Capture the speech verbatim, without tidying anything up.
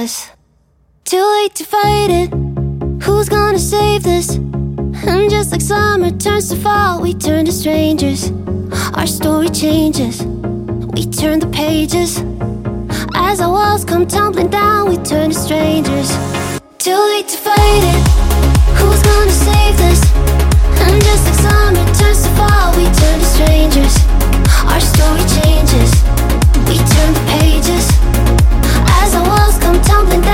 us. Too late to fight it. Who's gonna save this? And just like summer turns to fall, we turn to strangers. Our story changes. We turn the pages. As our walls come tumbling down, we